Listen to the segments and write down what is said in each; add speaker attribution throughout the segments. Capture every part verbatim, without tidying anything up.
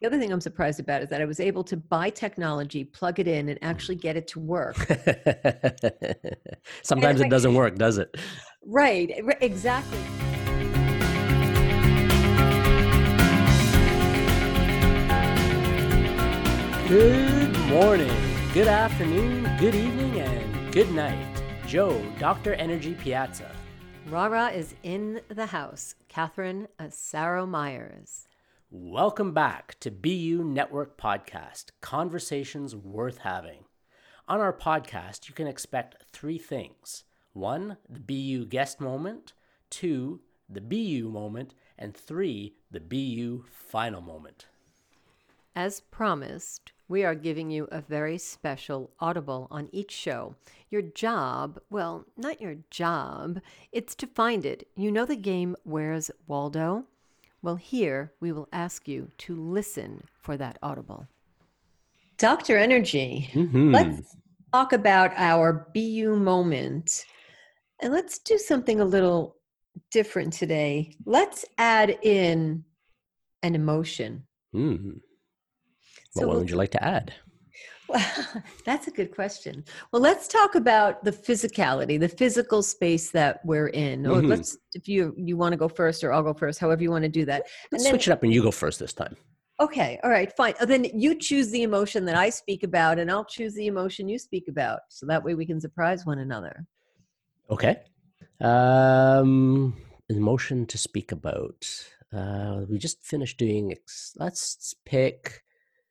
Speaker 1: The other thing I'm surprised about is that I was able to buy technology, plug it in, and actually get it to work.
Speaker 2: Sometimes
Speaker 1: And
Speaker 2: it
Speaker 1: I,
Speaker 2: doesn't work, does it?
Speaker 1: right, r- exactly.
Speaker 2: Good morning, good afternoon, good evening, and good night. Joe, Doctor Energy Piazza.
Speaker 1: Rara is in the house. Catherine Asaro Myers.
Speaker 2: Welcome back to B U Network Podcast, Conversations Worth Having. On our podcast, you can expect three things. One, the B U guest moment. Two, the B U moment. And three, the B U final moment.
Speaker 1: As promised, we are giving you a very special audible on each show. Your job, well, not your job, it's to find it. You know the game Where's Waldo? Well, here we will ask you to listen for that audible. Doctor Energy,
Speaker 2: Mm-hmm.
Speaker 1: let's talk about our B U moment. And let's do something a little different today. Let's add in an emotion.
Speaker 2: Mm-hmm.
Speaker 1: So
Speaker 2: What one
Speaker 1: we'll
Speaker 2: would you like to add?
Speaker 1: Well, that's a good question. Well, let's talk about the physicality, the physical space that we're in. Or
Speaker 2: Mhm.
Speaker 1: let's, if you you want to go first, or I'll go first, however you want to do that.
Speaker 2: Let's
Speaker 1: And then,
Speaker 2: switch it up and you go first this time.
Speaker 1: okay, all right, fine. Uh, Then you choose the emotion that I speak about, and I'll choose the emotion you speak about. So that way we can surprise one another.
Speaker 2: Okay. Um, emotion to speak about. Uh, we just finished doing. Ex- let's pick.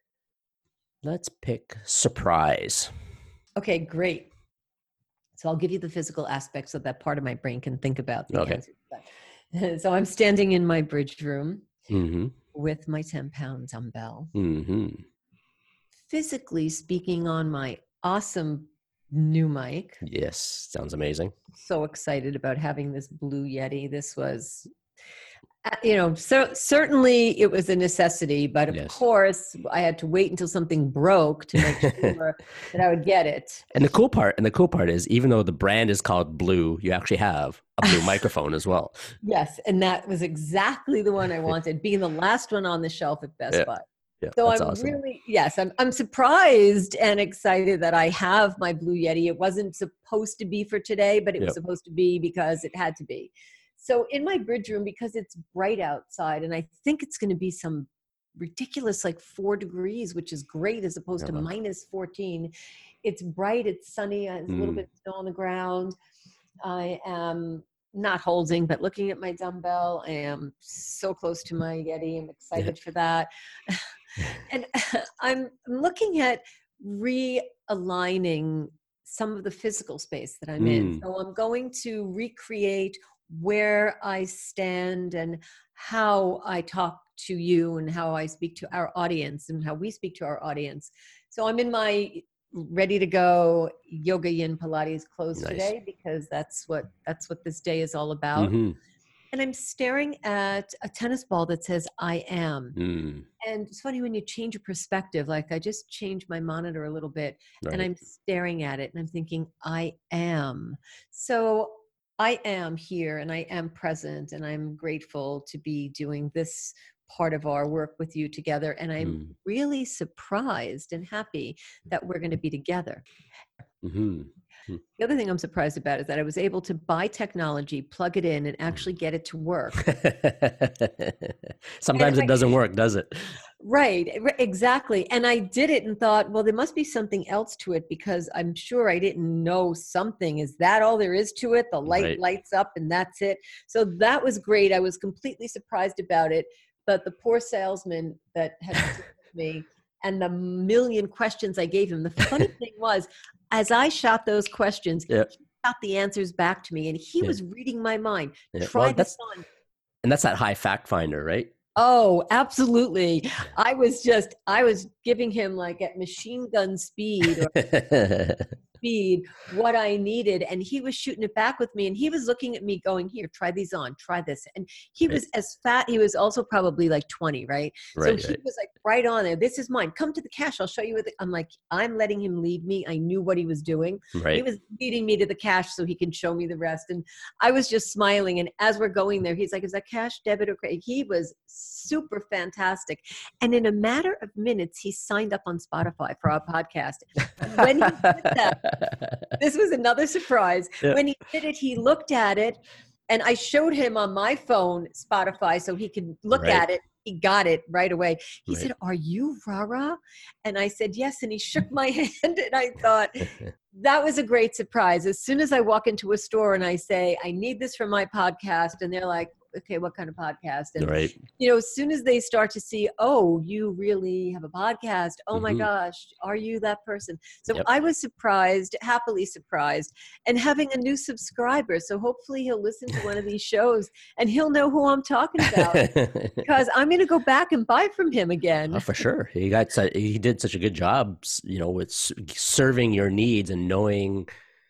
Speaker 2: Let's pick surprise.
Speaker 1: Okay, great. So I'll give you the physical aspect so that part of my brain can think about the
Speaker 2: Okay.
Speaker 1: answer. So I'm standing in my bridge room
Speaker 2: Mm-hmm.
Speaker 1: with my ten pound dumbbell.
Speaker 2: Mm-hmm.
Speaker 1: Physically speaking on my awesome new mic.
Speaker 2: Yes, sounds amazing.
Speaker 1: So excited about having this Blue Yeti. This was, uh, you know, so certainly it was a necessity, but of
Speaker 2: Yes.
Speaker 1: course I had to wait until something broke to make sure that I would get it.
Speaker 2: And the cool part, and the cool part is, even though the brand is called Blue, you actually have a Blue microphone as well.
Speaker 1: Yes, and that was exactly the one I wanted, being the last one on the shelf at Best
Speaker 2: Yeah.
Speaker 1: Buy.
Speaker 2: Yeah,
Speaker 1: So
Speaker 2: that's
Speaker 1: I'm
Speaker 2: awesome.
Speaker 1: really, yes, I'm I'm surprised and excited that I have my Blue Yeti. It wasn't supposed to be for today, but it
Speaker 2: Yep.
Speaker 1: was supposed to be because it had to be. So in my bridge room, because it's bright outside, and I think it's going to be some ridiculous like four degrees, which is great as opposed to
Speaker 2: Uh-huh.
Speaker 1: minus fourteen. It's bright, it's sunny, there's a little
Speaker 2: Mm.
Speaker 1: bit of snow on the ground. I am not holding, but looking at my dumbbell. I am so close to my Yeti. I'm excited for that. And I'm looking at realigning some of the physical space that I'm in.
Speaker 2: Mm.
Speaker 1: So I'm going to recreate where I stand and how I talk to you and how I speak to our audience and how we speak to our audience. So I'm in my ready to go yoga yin Pilates clothes
Speaker 2: Nice.
Speaker 1: today because that's what that's what this day is all about.
Speaker 2: Mm-hmm.
Speaker 1: And I'm staring at a tennis ball that says I am.
Speaker 2: Mm.
Speaker 1: And it's funny when you change your perspective, like I just changed my monitor a little bit
Speaker 2: Right.
Speaker 1: and I'm staring at it and I'm thinking, I am. So I am here and I am present and I'm grateful to be doing this part of our work with you together. And I'm
Speaker 2: Mm.
Speaker 1: really surprised and happy that we're going to be together.
Speaker 2: Mm-hmm.
Speaker 1: The other thing I'm surprised about is that I was able to buy technology, plug it in, and actually get it to work.
Speaker 2: Sometimes
Speaker 1: And
Speaker 2: it
Speaker 1: I-
Speaker 2: doesn't work, does it?
Speaker 1: Right, r- exactly. And I did it and thought, well, there must be something else to it because I'm sure I didn't know something. Is that all there is to it? The light
Speaker 2: Right.
Speaker 1: lights up and that's it. So that was great. I was completely surprised about it. But the poor salesman that had to with me and the million questions I gave him, the funny thing was, as I shot those questions,
Speaker 2: Yeah.
Speaker 1: he shot the answers back to me and he
Speaker 2: Yeah.
Speaker 1: was reading my mind.
Speaker 2: Yeah.
Speaker 1: Try
Speaker 2: Well,
Speaker 1: this
Speaker 2: that's
Speaker 1: on.
Speaker 2: and that's that high fact finder, right?
Speaker 1: Oh, absolutely. I was just, I was giving him like at machine gun speed or speed what I needed. And he was shooting it back with me. And he was looking at me going, here, try these on, try this. And he
Speaker 2: Right.
Speaker 1: was as fat. He was also probably like twenty, right? So
Speaker 2: Right,
Speaker 1: he
Speaker 2: right.
Speaker 1: was like right on there. This is mine. Come to the cash. I'll show you what the, I'm like, I'm letting him lead me. I knew what he was doing. He
Speaker 2: Right.
Speaker 1: was leading me to the cash so he can show me the rest. And I was just smiling. And as we're going there, he's like, is that cash, debit, or credit? He was super fantastic. And in a matter of minutes, he signed up on Spotify for our podcast. And when he did that, this was another surprise.
Speaker 2: Yeah.
Speaker 1: When he did it, he looked at it, and I showed him on my phone Spotify so he could look
Speaker 2: Right.
Speaker 1: at it. He got it right away. He
Speaker 2: Right.
Speaker 1: said, "Are you Rara?" And I said, "Yes." And he shook my hand, and I thought, that was a great surprise. As soon as I walk into a store and I say, "I need this for my podcast," and they're like, "Okay, what kind of podcast?" And,
Speaker 2: Right.
Speaker 1: you know, as soon as they start to see, "Oh, you really have a podcast. Oh my
Speaker 2: Mhm.
Speaker 1: gosh, are you that person?" So
Speaker 2: Yep.
Speaker 1: I was surprised, happily surprised, and having a new subscriber. So hopefully he'll listen to one of these shows and he'll know who I'm talking about, because I'm going to go back and buy from him again.
Speaker 2: Oh, for sure. He got su- he did such a good job, s- you know, with s- serving your needs and knowing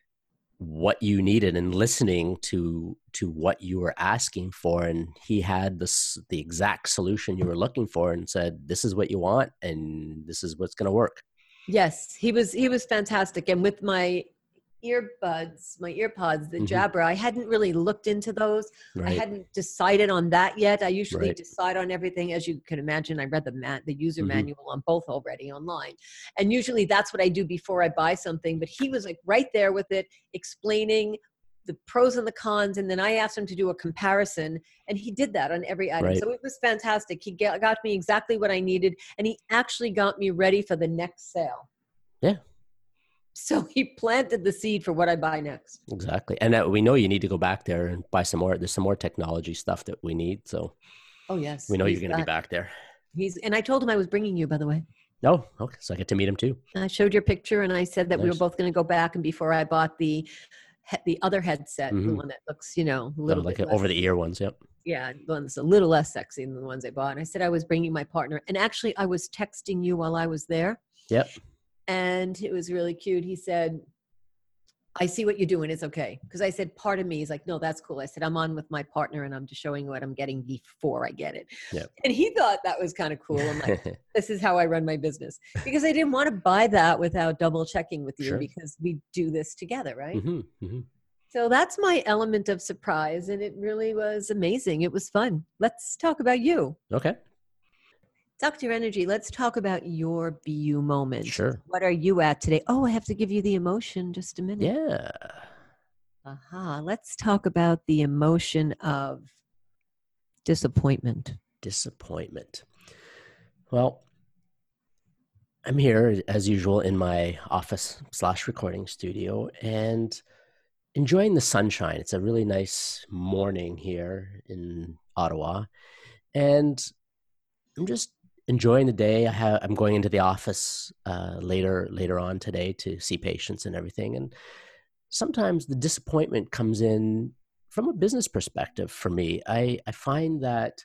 Speaker 2: what you needed and listening to to what you were asking for, and he had this the exact solution you were looking for and said, "This is what you want, and this is what's going to work."
Speaker 1: Yes, he was he was fantastic. And with my earbuds, my earpods, the
Speaker 2: Mhm.
Speaker 1: Jabra, I hadn't really looked into those. I
Speaker 2: Right.
Speaker 1: hadn't decided on that yet. I usually
Speaker 2: Right.
Speaker 1: decide on everything. As you can imagine, I read the mat, the user
Speaker 2: Mhm.
Speaker 1: manual on both already online. And usually that's what I do before I buy something. But he was like right there with it, explaining the pros and the cons. And then I asked him to do a comparison, and he did that on every item.
Speaker 2: Right.
Speaker 1: So it was fantastic. He ga- got me exactly what I needed, and he actually got me ready for the next sale.
Speaker 2: Yeah.
Speaker 1: So he planted the seed for what I buy next.
Speaker 2: Exactly. And uh, we know you need to go back there and buy some more. There's some more technology stuff that we need. So
Speaker 1: Oh yes,
Speaker 2: we know
Speaker 1: he's
Speaker 2: you're going to be
Speaker 1: got-
Speaker 2: back there.
Speaker 1: He's and I told him I was bringing you, by the way.
Speaker 2: No. Okay. So I get to meet him too.
Speaker 1: I showed your picture, and I said that we were
Speaker 2: Nice.
Speaker 1: both going to go back. And before I bought the he- the other headset, the
Speaker 2: Mhm.
Speaker 1: one that looks, you know, a
Speaker 2: No,
Speaker 1: little
Speaker 2: like
Speaker 1: bit
Speaker 2: uh, over
Speaker 1: less-
Speaker 2: the ear ones. Yep.
Speaker 1: yeah, the one's a little less sexy than the ones I bought. And I said I was bringing my partner, and actually I was texting you while I was there,
Speaker 2: Yep.
Speaker 1: and it was really cute. He said, "I see what you're doing. It's okay." Because I said, part of me is like, "No, that's cool." I said, "I'm on with my partner, and I'm just showing you what I'm getting before I get it."
Speaker 2: Yeah.
Speaker 1: And he thought that was kind of cool. I'm like, this is how I run my business, because I didn't want to buy that without double checking with you,
Speaker 2: Sure.
Speaker 1: because we do this together, right?
Speaker 2: hmm hmm
Speaker 1: So that's my element of surprise, and it really was amazing. It was fun. Let's talk about you.
Speaker 2: Okay.
Speaker 1: Doctor Energy, let's talk about your B U moment.
Speaker 2: Sure.
Speaker 1: What are you at today? Oh, I have to give you the emotion. Just a minute.
Speaker 2: Yeah.
Speaker 1: Aha. Let's talk about the emotion of disappointment.
Speaker 2: Disappointment. Well, I'm here as usual in my office slash recording studio and enjoying the sunshine. It's a really nice morning here in Ottawa, and I'm just enjoying the day. I have I'm going into the office uh, later later on today to see patients and everything, and sometimes the disappointment comes in from a business perspective for me. I, I find that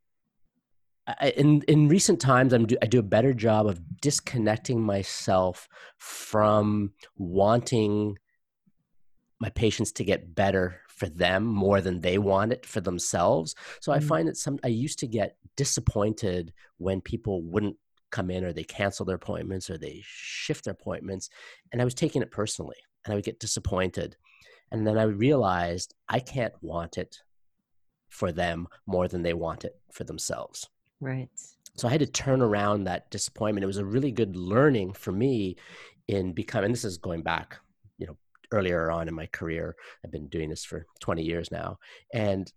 Speaker 2: I, in in recent times, I'm do, I do a better job of disconnecting myself from wanting my patients to get better for them more than they want it for themselves. So I
Speaker 1: Mm.
Speaker 2: find that some I used to get disappointed when people wouldn't come in, or they cancel their appointments, or they shift their appointments, and I was taking it personally, and I would get disappointed. And then I realized I can't want it for them more than they want it for themselves.
Speaker 1: Right.
Speaker 2: So I had to turn around that disappointment. It was a really good learning for me in becoming, this is going back, you know, earlier on in my career. I've been doing this for twenty years now. And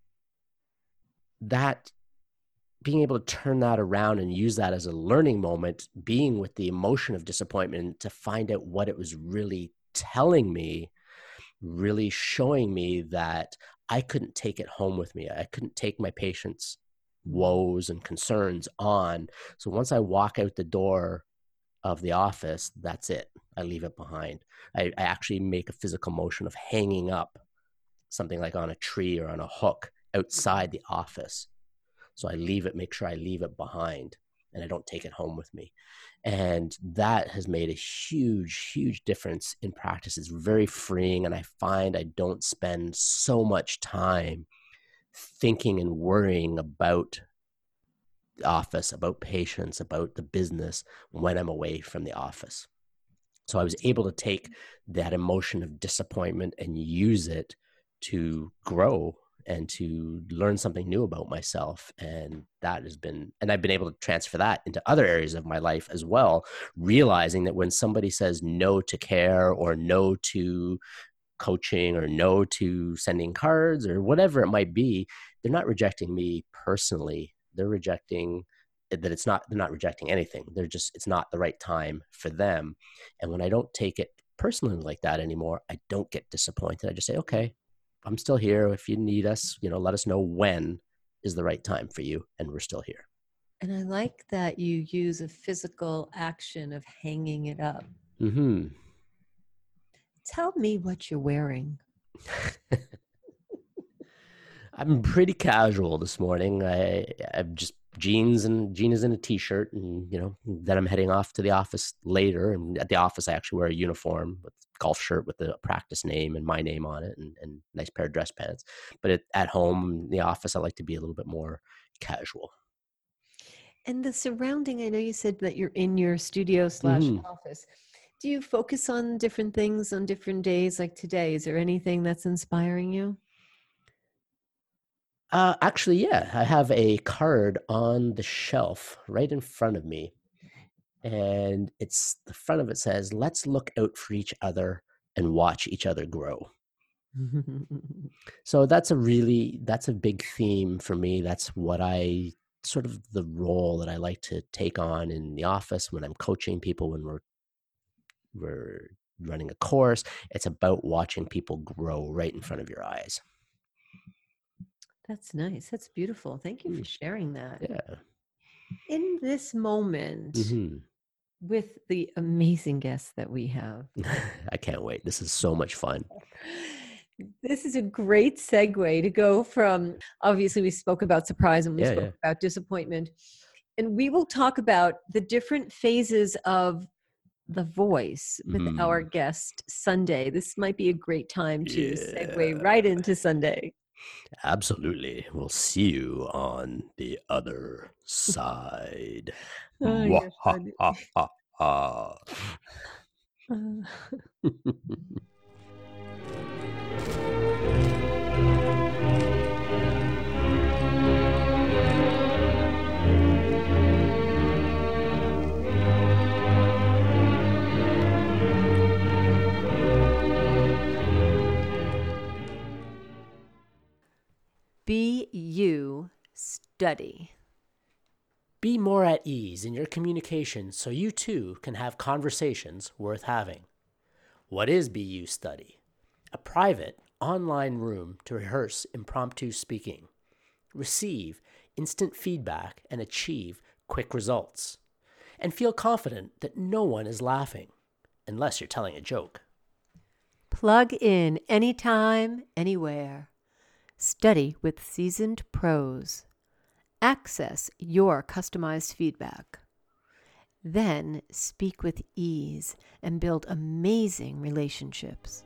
Speaker 2: that being able to turn that around and use that as a learning moment, being with the emotion of disappointment to find out what it was really telling me, really showing me that I couldn't take it home with me. I couldn't take my patients' woes and concerns on. So once I walk out the door of the office, that's it. I leave it behind. I, I actually make a physical motion of hanging up something like on a tree or on a hook outside the office. So I leave it, make sure I leave it behind, and I don't take it home with me. And that has made a huge, huge difference in practice. It's very freeing. And I find I don't spend so much time thinking and worrying about the office, about patients, about the business when I'm away from the office. So I was able to take that emotion of disappointment and use it to grow and to learn something new about myself. And that has been, and I've been able to transfer that into other areas of my life as well, realizing that when somebody says no to care or no to coaching or no to sending cards or whatever it might be, they're not rejecting me personally. They're rejecting that it's not, they're not rejecting anything. They're just, it's not the right time for them. And when I don't take it personally like that anymore, I don't get disappointed. I just say, okay, I'm still here. If you need us, you know, let us know when is the right time for you. And we're still here.
Speaker 1: And I like that you use a physical action of hanging it up.
Speaker 2: Mm-hmm.
Speaker 1: Tell me what you're wearing.
Speaker 2: I'm pretty casual this morning. I, I've just jeans and jeans and a t-shirt, and you know, then I'm heading off to the office later. And at the office, I actually wear a uniform with golf shirt with the practice name and my name on it, and, and nice pair of dress pants. But at, at home, in the office, I like to be a little bit more casual.
Speaker 1: And the surrounding, I know you said that you're in your studio slash
Speaker 2: Mm-hmm.
Speaker 1: office. Do you focus on different things on different days like today? Is there anything that's inspiring you?
Speaker 2: Uh, actually, yeah, I have a card on the shelf right in front of me. And it's the front of it says, let's look out for each other and watch each other grow. So that's a really, that's a big theme for me. That's what I sort of the role that I like to take on in the office when I'm coaching people, when we're, we're running a course. It's about watching people grow right in front of your eyes.
Speaker 1: That's nice. That's beautiful. Thank you for sharing that.
Speaker 2: Yeah.
Speaker 1: In this moment,
Speaker 2: Mm-hmm.
Speaker 1: with the amazing guests that we have.
Speaker 2: I can't wait. This is so much fun.
Speaker 1: This is a great segue to go from, obviously we spoke about surprise and we
Speaker 2: Yeah,
Speaker 1: spoke
Speaker 2: yeah.
Speaker 1: about disappointment. And we will talk about the different phases of the voice with
Speaker 2: Mm.
Speaker 1: our guest, Sunday. This might be a great time to
Speaker 2: Yeah.
Speaker 1: segue right into Sunday.
Speaker 2: Absolutely. We'll see you on the other side.
Speaker 1: Oh,
Speaker 2: Mwah,
Speaker 1: you're
Speaker 2: ha,
Speaker 1: funny.
Speaker 2: ha, ha, ha.
Speaker 1: Uh, Be you, study.
Speaker 2: Be more at ease in your communication so you too can have conversations worth having. What is B U Study? A private, online room to rehearse impromptu speaking, receive instant feedback and achieve quick results, and feel confident that no one is laughing, unless you're telling a joke.
Speaker 1: Plug in anytime, anywhere. Study with seasoned pros. Access your customized feedback. Then speak with ease and build amazing relationships.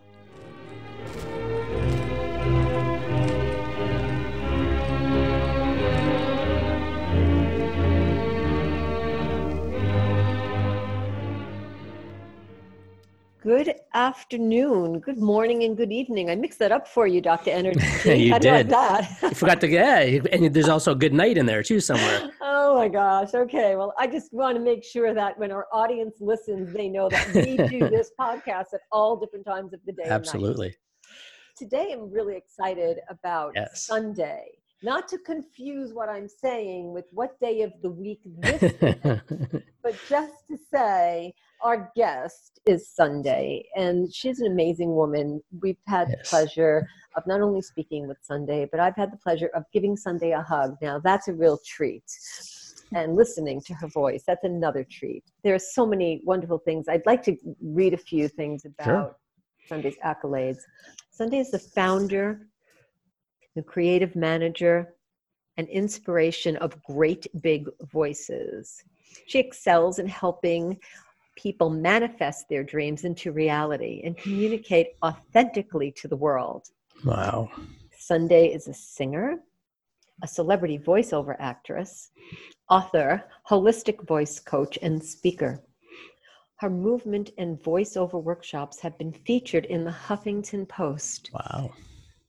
Speaker 1: Good afternoon, good morning, and good evening. I mixed that up for you, Doctor Energy.
Speaker 2: You
Speaker 1: How do
Speaker 2: did.
Speaker 1: you like that?
Speaker 2: You forgot to, yeah, and there's also a good night in there too somewhere.
Speaker 1: Oh my gosh. Okay. Well, I just want to make sure that when our audience listens, they know that we do this podcast at all different times of the day.
Speaker 2: Absolutely.
Speaker 1: And night. Today, I'm really excited about
Speaker 2: Yes.
Speaker 1: Sunday. Not to confuse what I'm saying with what day of the week this is, but just to say our guest is Sunday, and she's an amazing woman. We've had
Speaker 2: Yes.
Speaker 1: the pleasure of not only speaking with Sunday, but I've had the pleasure of giving Sunday a hug. Now, that's a real treat. And listening to her voice, that's another treat. There are so many wonderful things. I'd like to read a few things about
Speaker 2: Sure.
Speaker 1: Sunday's accolades. Sunday is the founder, the creative manager, and inspiration of Great Big Voices. She excels in helping people manifest their dreams into reality and communicate authentically to the world.
Speaker 2: Wow.
Speaker 1: Sunday is a singer, a celebrity voiceover actress, author, holistic voice coach, and speaker. Her movement and voiceover workshops have been featured in the Huffington Post.
Speaker 2: Wow.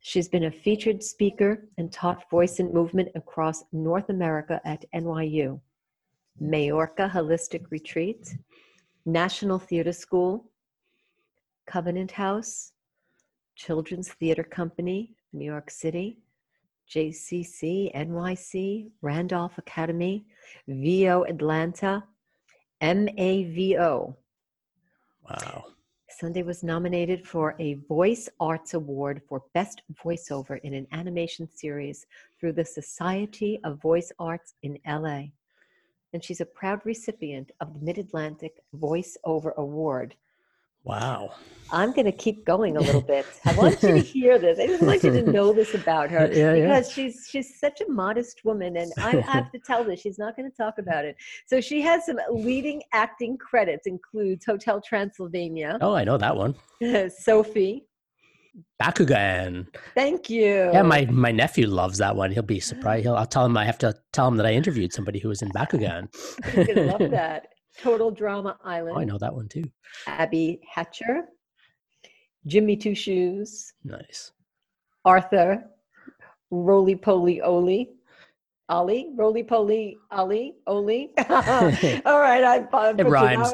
Speaker 1: She's been a featured speaker and taught voice and movement across North America at N Y U, Majorca Holistic Retreat, National Theater School, Covenant House, Children's Theater Company, New York City, J C C, N Y C, Randolph Academy, V O Atlanta, M A V O.
Speaker 2: Wow.
Speaker 1: Sunday was nominated for a Voice Arts Award for Best Voiceover in an Animation Series through the Society of Voice Arts in L A. And she's a proud recipient of the Mid-Atlantic Voiceover Award.
Speaker 2: Wow.
Speaker 1: I'm going to keep going a little bit. I want you to hear this. I just want you to know this about her
Speaker 2: Yeah,
Speaker 1: because
Speaker 2: yeah.
Speaker 1: she's she's such a modest woman, and I have to tell this. She's not going to talk about it. So she has some leading acting credits, includes Hotel Transylvania,
Speaker 2: Oh, I know that one.
Speaker 1: Sophie.
Speaker 2: Bakugan.
Speaker 1: Thank you.
Speaker 2: Yeah, my, my nephew loves that one. He'll be surprised. He'll, I'll tell him I have to tell him that I interviewed somebody who was in Bakugan.
Speaker 1: He's going to love that. Total Drama Island.
Speaker 2: Oh, I know that one too.
Speaker 1: Abby Hatcher, Jimmy Two Shoes,
Speaker 2: Nice.
Speaker 1: Arthur, Roly Poly Oli, Ollie, Roly Poly Ollie, Oli. All right, I put
Speaker 2: It rhymes.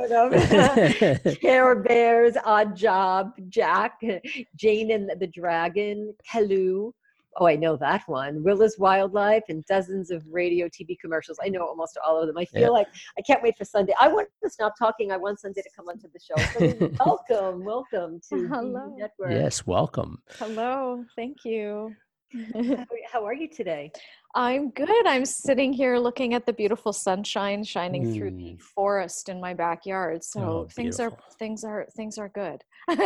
Speaker 1: Care Bears, Odd Job, Jack, Jane and the Dragon, Kalu. Oh, I know that one. Willa's Wildlife and dozens of radio, T V commercials. I know almost all of them. I feel
Speaker 2: Yeah.
Speaker 1: like I can't wait for Sunday. I want to stop talking. I want Sunday to come onto the show. So welcome, welcome to
Speaker 3: Hello.
Speaker 1: B U Network.
Speaker 2: Yes, welcome.
Speaker 3: Hello, thank you.
Speaker 1: How, how are you today?
Speaker 3: I'm good. I'm sitting here looking at the beautiful sunshine shining through the
Speaker 2: Mm.
Speaker 3: forest in my backyard. So
Speaker 2: Oh,
Speaker 3: things are
Speaker 2: beautiful.
Speaker 3: things are things are good.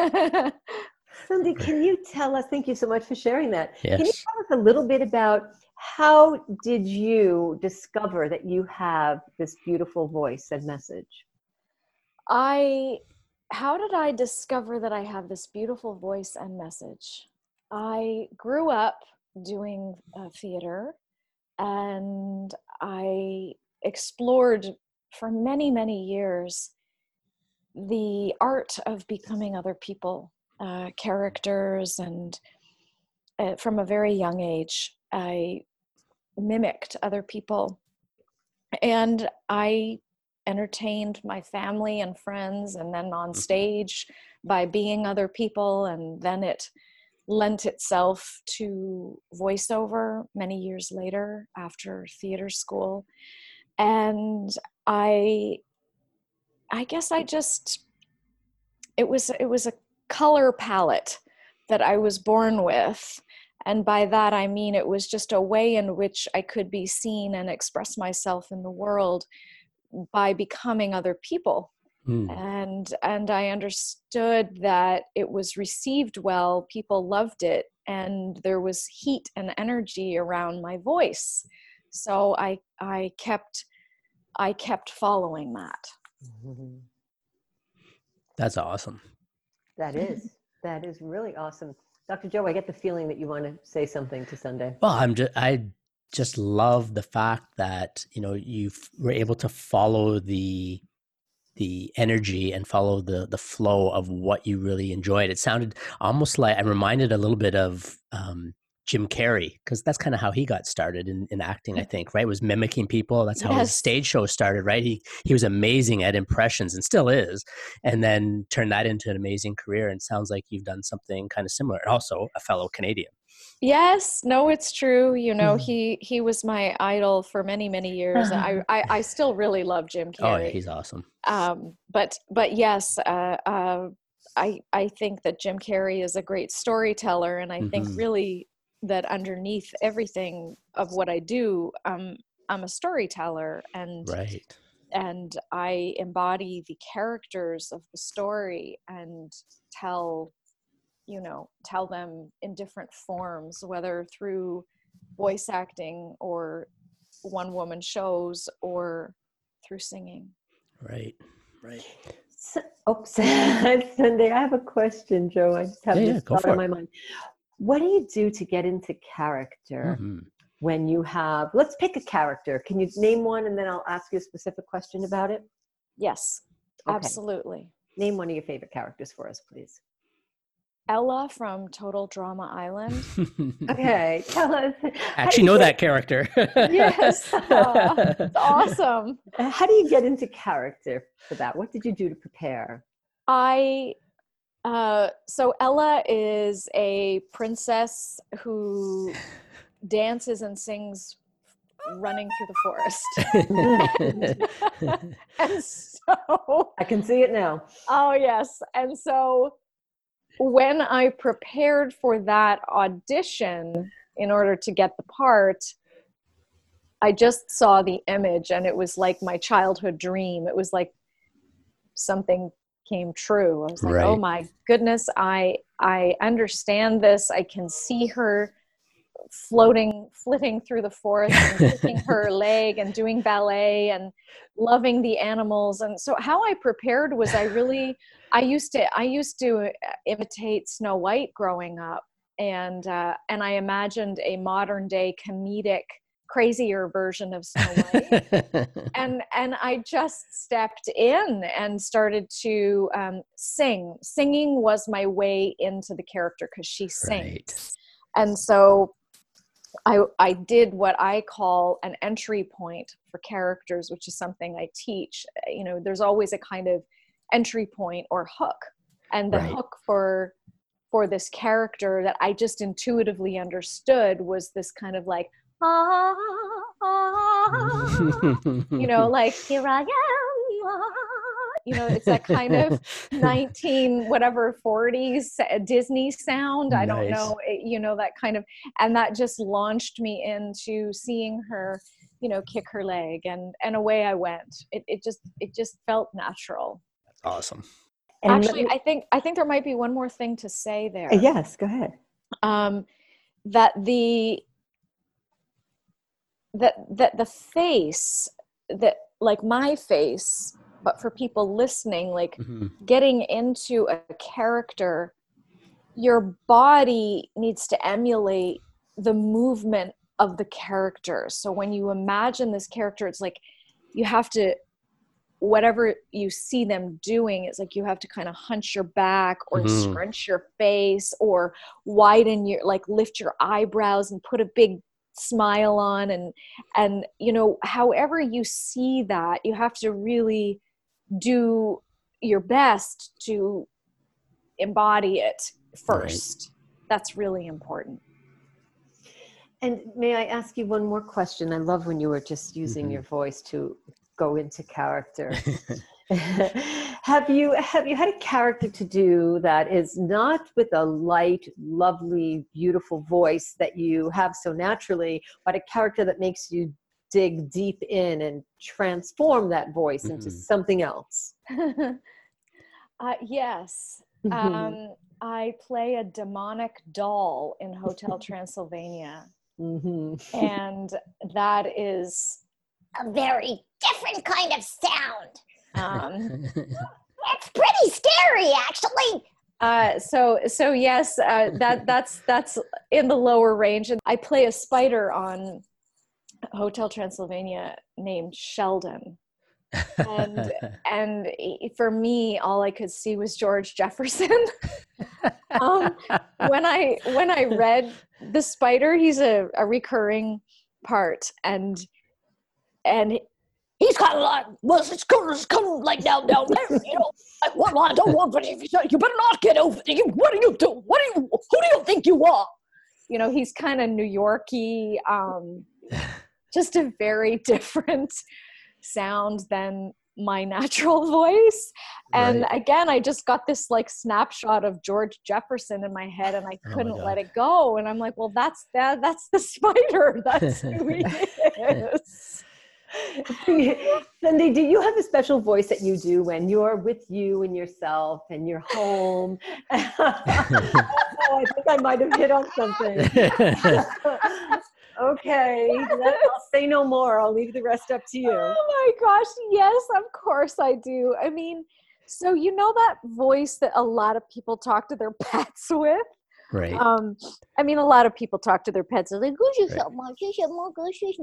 Speaker 1: Cindy, can you tell us, thank you so much for sharing that. Can you
Speaker 2: Yes.
Speaker 1: tell us a little bit about how did you discover that you have this beautiful voice and message?
Speaker 3: I how did I discover that I have this beautiful voice and message? I grew up doing uh, theater, and I explored for many, many years the art of becoming other people, uh, characters, and uh, from a very young age, I mimicked other people, and I entertained my family and friends, and then on
Speaker 2: Mhm.
Speaker 3: stage by being other people, and then it lent itself to voiceover many years later after theater school. And I I guess I just it was it was a color palette that I was born with. And by that I mean it was just a way in which I could be seen and express myself in the world by becoming other people.
Speaker 2: Mm.
Speaker 3: And and I understood that it was received well, people loved it, and there was heat and energy around my voice. So I I kept I kept following that.
Speaker 1: Mm-hmm.
Speaker 2: That's awesome.
Speaker 1: That is, that is really awesome. Doctor Joe, I get the feeling that you want to say something to Sunday.
Speaker 2: Well, I'm just, I just love the fact that, you know, you were able to follow the, the energy and follow the, the flow of what you really enjoyed. It sounded almost like, I'm reminded a little bit of, um, Jim Carrey, because that's kind of how he got started in, in acting, I think, right? Was mimicking people. That's how his
Speaker 3: Yes.
Speaker 2: stage show started, right? He he was amazing at impressions and still is, and then turned that into an amazing career. And it sounds like you've done something kind of similar. And also a fellow Canadian.
Speaker 3: Yes, no, it's true. You know,
Speaker 2: Mhm.
Speaker 3: he he was my idol for many, many years. I, I, I still really love Jim Carrey.
Speaker 2: Oh, yeah, he's awesome.
Speaker 3: Um, but but yes, uh, uh, I I think that Jim Carrey is a great storyteller, and I think
Speaker 2: Mhm.
Speaker 3: really that underneath everything of what I do, um, I'm a storyteller, and
Speaker 2: Right.
Speaker 3: and I embody the characters of the story and tell, you know, tell them in different forms, whether through voice acting or one woman shows or through singing.
Speaker 2: Right. Right.
Speaker 1: So, oh, Sunday, I have a question, Joe. I just have
Speaker 2: Yeah,
Speaker 1: this
Speaker 2: yeah, go
Speaker 1: thought
Speaker 2: for
Speaker 1: in
Speaker 2: it.
Speaker 1: my mind. What do you do to get into character
Speaker 2: Mhm.
Speaker 1: when you have, let's pick a character. Can you name one and then I'll ask you a specific question about it?
Speaker 3: Yes,
Speaker 1: Okay.
Speaker 3: absolutely.
Speaker 1: Name one of your favorite characters for us, please.
Speaker 3: Ella from Total Drama Island.
Speaker 1: Okay, tell us.
Speaker 2: I actually know that character.
Speaker 3: Yes, uh, it's awesome.
Speaker 1: How do you get into character for that? What did you do to prepare?
Speaker 3: I uh, so Ella is a princess who dances and sings running through the forest. and, and so
Speaker 1: I can see it now.
Speaker 3: Oh yes. And so when I prepared for that audition in order to get the part, I just saw the image and it was like my childhood dream. It was like something came true. I was like,
Speaker 2: right.
Speaker 3: oh my goodness, I I understand this. I can see her floating, flitting through the forest and kicking her leg and doing ballet and loving the animals. And so how I prepared was I really, I used to, I used to imitate Snow White growing up. And, uh, and I imagined a modern day comedic, crazier version of Snow White. and, and I just stepped in and started to um, sing. Singing was my way into the character because she sings. Right. And so I, I did what I call an entry point for characters, which is something I teach. You know, there's always a kind of entry point or hook. And the right. hook for for this character that I just intuitively understood was this kind of like, ah, ah, you know, like, here I am. Ah. You know, it's that kind of nineteen whatever forties Disney sound. I don't nice. know, it, you know, that kind of, and that just launched me into seeing her, you know, kick her leg, and and away I went. It it just it just felt natural.
Speaker 2: Awesome.
Speaker 3: And actually, I think I think there might be one more thing to say there.
Speaker 1: Yes, go ahead.
Speaker 3: Um, that the that that the face that like my face. But for people listening, like mm-hmm. getting into a character, your body needs to emulate the movement of the character. So when you imagine this character, it's like you have to, whatever you see them doing, it's like you have to kind of hunch your back or mm-hmm. scrunch your face or widen your, like lift your eyebrows and put a big smile on. And, and, you know, however you see that, you have to really do your best to embody it first. Right. That's really important.
Speaker 1: And may I ask you one more question? I love when you were just using mm-hmm. your voice to go into character. have you have you had a character to do that is not with a light, lovely, beautiful voice that you have so naturally, but a character that makes you dig deep in and transform that voice mm-hmm. into something else?
Speaker 3: uh, yes. Mm-hmm. Um, I play a demonic doll in Hotel Transylvania. Mm-hmm. And that is
Speaker 4: a very different kind of sound.
Speaker 3: Um,
Speaker 4: it's pretty scary, actually.
Speaker 3: Uh, so, so yes, uh, that, that's, that's in the lower range. And I play a spider on Hotel Transylvania named Sheldon. And, and for me, all I could see was George Jefferson. um, when I, when I read the spider, he's a, a recurring part, and, and
Speaker 4: he's kind of like, well, it's coming, it's coming like down, down there, you know, like, well, I don't want, but if you, you better not get over there. What do you do? What do you, who do you think you are?
Speaker 3: You know, he's kind of New York-y, um, just a very different sound than my natural voice. And right. again, I just got this like snapshot of George Jefferson in my head, and I couldn't oh let it go. And I'm like, well, that's that, that's the spider. That's who he is.
Speaker 1: Cindy, do you have a special voice that you do when you're with you and yourself and you're home? Oh, I think I might have hit on something. Okay, I'll say no more. I'll leave the rest up to you.
Speaker 3: Oh my gosh, yes, of course I do. I mean, so you know that voice that a lot of people talk to their pets with?
Speaker 2: Right.
Speaker 3: Um, I mean, a lot of people talk to their pets. They're like,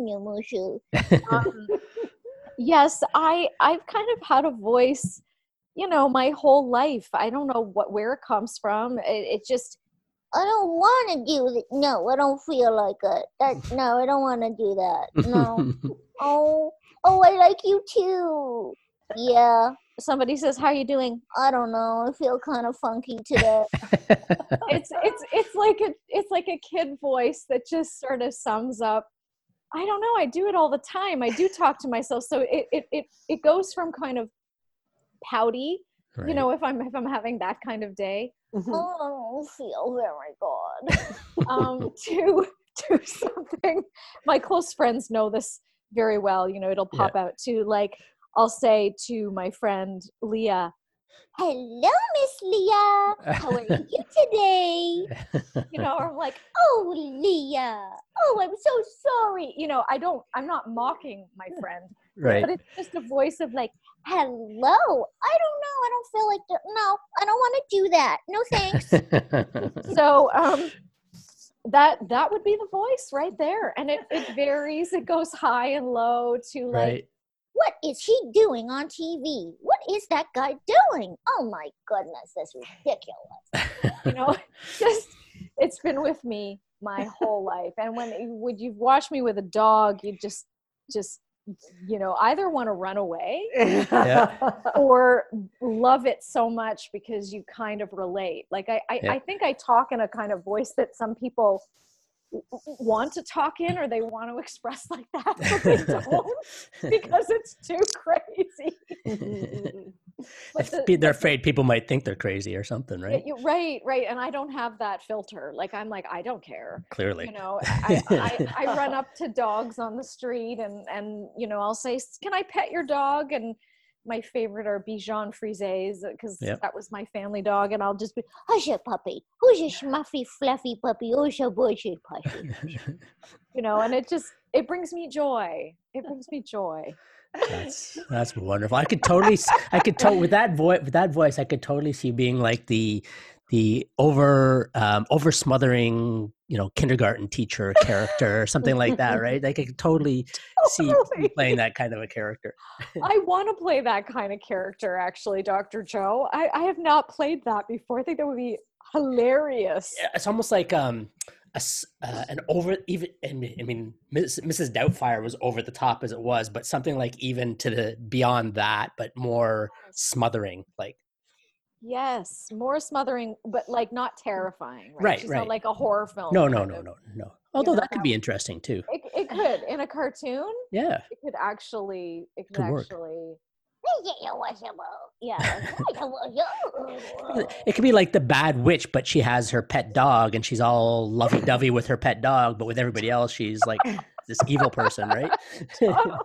Speaker 3: um, yes, I, I've kind of had a voice you know, my whole life. I don't know what where it comes from. It, it just
Speaker 4: I don't want to do it. No, I don't feel like it. That, no, I don't want to do that. No. Oh, oh, I like you too. Yeah.
Speaker 3: somebody says, "How you doing?"
Speaker 4: I don't know. I feel kind of funky today.
Speaker 3: It's it's it's like a it's like a kid voice that just sort of sums up. I don't know. I do it all the time. I do talk to myself. So it it it, it goes from kind of pouty,
Speaker 2: Right.
Speaker 3: you know, if I'm if I'm having that kind of day,
Speaker 1: Mhm.
Speaker 4: Oh, I don't feel very good.
Speaker 3: um, to to something. My close friends know this very well. You know, it'll pop out to like I'll say to my friend Leah,
Speaker 4: Hello, Miss Leah. How are you today?
Speaker 3: you know, or I'm like,
Speaker 4: Oh, Leah.
Speaker 3: "Oh, I'm so sorry." You know, I don't. I'm not mocking my friend,
Speaker 2: Right.
Speaker 3: but it's just a voice of like,
Speaker 4: Hello. I don't know. I don't feel like that. No, I don't want to do that. No, thanks.
Speaker 3: so um that that would be the voice right there, and it it varies. It goes high and low to like,
Speaker 2: Right.
Speaker 4: What is he doing on T V? What is that guy doing? Oh my goodness, that's ridiculous.
Speaker 3: you know, just it's been with me my whole life. And when when you've watched me with a dog, you just just you know either want to run away or love it so much because you kind of relate. Like I I,
Speaker 2: Yeah.
Speaker 3: I think I talk in a kind of voice that some people w- w- want to talk in, or they want to express like that, but they don't because it's too crazy. But the-
Speaker 2: If they're
Speaker 3: but the-
Speaker 2: afraid people might think they're crazy or something,
Speaker 3: Yeah,
Speaker 2: right?
Speaker 3: you, right, right. And I don't have that filter. Like I'm like, I don't care.
Speaker 2: Clearly.
Speaker 3: You know, I, I, I run up to dogs on the street and, and, you know, I'll say, "Can I pet your dog?" And my favorite are Bichon Frises because
Speaker 2: Yep.
Speaker 3: that was my family dog. And I'll just be,
Speaker 4: Who's your puppy? Who's your schmuffy, fluffy puppy? Who's your bushy puppy?
Speaker 3: you know, and it just, it brings me joy. It brings me joy.
Speaker 2: That's that's wonderful. I could totally, s- I could totally with that voice, with that voice, I could totally see being like the the over um, over smothering, you know, kindergarten teacher character or something like that, right? Like I could totally see you
Speaker 3: Totally.
Speaker 2: playing that kind of a character.
Speaker 3: I want to play that kind of character, actually, Doctor Joe. I, I have not played that before. I think that would be hilarious.
Speaker 2: Yeah, it's almost like um a, s- uh, an over even I mean I mean, Miss Missus Doubtfire was over the top as it was, but something like even to the beyond that, but more smothering, like
Speaker 3: Yes, more smothering, but like not terrifying, right?
Speaker 2: Right,
Speaker 3: She's
Speaker 2: right.
Speaker 3: not like a horror film.
Speaker 2: no, no,
Speaker 3: kind
Speaker 2: no,
Speaker 3: of-
Speaker 2: no, no. Although
Speaker 3: know,
Speaker 2: that could
Speaker 3: that-
Speaker 2: be interesting too.
Speaker 3: It, it could in a cartoon.
Speaker 2: Yeah,
Speaker 3: It could actually. It could,
Speaker 2: Could work.
Speaker 3: actually.
Speaker 4: Yeah.
Speaker 2: it could be like the bad witch, but she has her pet dog, and she's all lovey-dovey with her pet dog, but with everybody else, she's like this evil person, right?
Speaker 3: Oh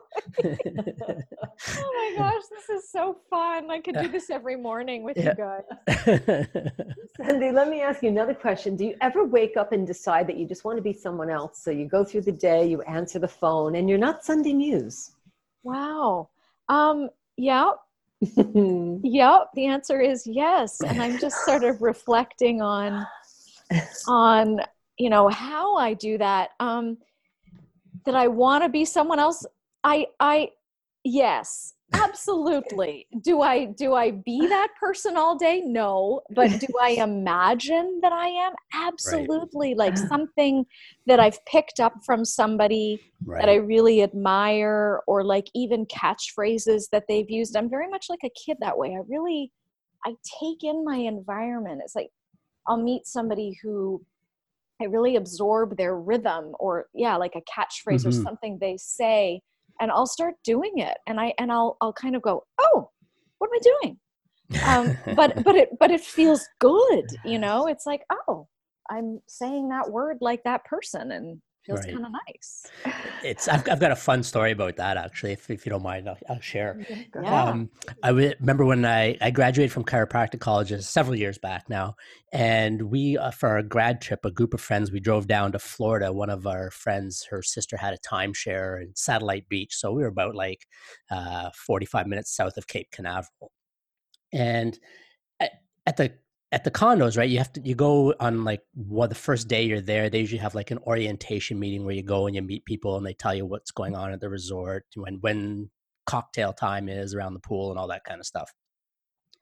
Speaker 3: my gosh, this is so fun! I could do this every morning with
Speaker 2: Yeah.
Speaker 3: you guys.
Speaker 1: Cindy, let me ask you another question. Do you ever wake up and decide that you just want to be someone else? So you go through the day, you answer the phone, and you're not Sunday News.
Speaker 3: Wow. Um. Yeah. Yep. The answer is yes. And I'm just sort of reflecting on, on, you know, how I do that. Um, that I want to be someone else. I, I, yes, absolutely. Do I, do I be that person all day? No. But do I imagine that I am? Absolutely. Like something that I've picked up from somebody that I
Speaker 2: Right.
Speaker 3: really admire, or like even catchphrases that they've used. I'm very much like a kid that way. I really, I take in my environment. It's like I'll meet somebody who I really absorb their rhythm, or yeah, like a catchphrase or
Speaker 2: Mhm.
Speaker 3: something they say, and I'll start doing it. And I and I'll I'll kind of go, oh, what am I doing? Um, but but it but it feels good, you know. It's like, oh, I'm saying that word like that person, and feels
Speaker 2: Right.
Speaker 3: kind of nice.
Speaker 2: It's I've I've got a fun story about that actually. If if you don't mind, I'll, I'll share.
Speaker 3: Yeah.
Speaker 2: Um, I re- remember when I, I graduated from chiropractic colleges several years back now, and we, uh, for our grad trip, a group of friends, we drove down to Florida. One of our friends, her sister had a timeshare in Satellite Beach, so we were about like uh, forty-five minutes south of Cape Canaveral. And at, at the at the condos, right, you have to you go on like what the first day you're there. They usually have like an orientation meeting where you go and you meet people and they tell you what's going on at the resort, when when cocktail time is around the pool and all that kind of stuff.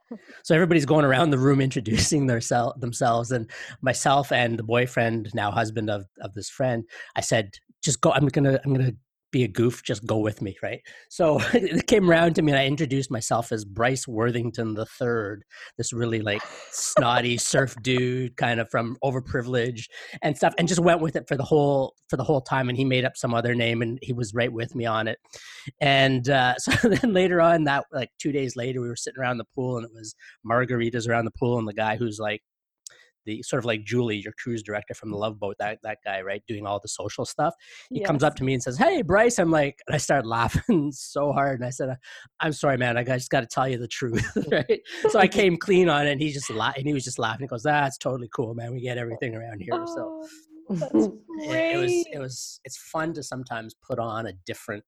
Speaker 2: So everybody's going around the room introducing their sel- themselves, and myself and the boyfriend, now husband of, of this friend, I said, just go, I'm going to, I'm going to be a goof, just go with me. Right. So it came around to me and I introduced myself as Bryce Worthington the third, this really like snotty surf dude kind of from overprivileged and stuff, and just went with it for the whole, for the whole time. And he made up some other name and he was right with me on it. And uh, so then later on that, like two days later, we were sitting around the pool and it was margaritas around the pool. And the guy who's like, the sort of like Julie, your cruise director from the Love Boat, that that guy, right, doing all the social stuff. He
Speaker 3: Yes.
Speaker 2: comes up to me and says, "Hey, Bryce." I'm like, and I started laughing so hard, and I said, "I'm sorry, man. I just got to tell you the truth." Right? So I came clean on it, and he just la- and he was just laughing. He goes, "That's totally cool, man. We get everything around here." So
Speaker 3: Oh, that's
Speaker 2: it, it was
Speaker 3: great.
Speaker 2: it was it's fun to sometimes put on a different